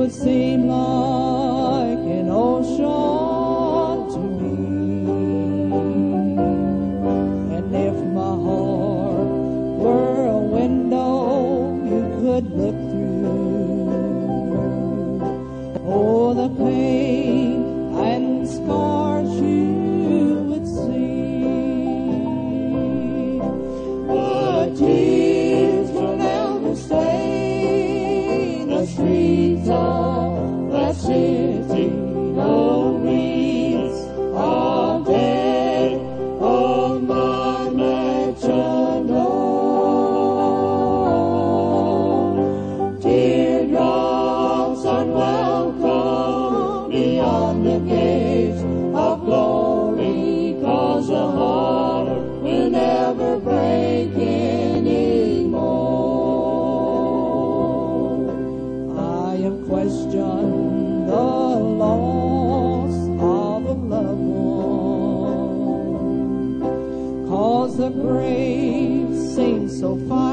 would seem like an ocean to me. And if my heart were a window you could look through, oh, the pain and scars you would see. But tears will never stain the streets of that city. No wreaths of death of my mansion, no. Teardrops unwelcome beyond the gates of glory, 'cause the heart will never break anymore. I have questioned the loss of a loved one, 'cause the grave seems so far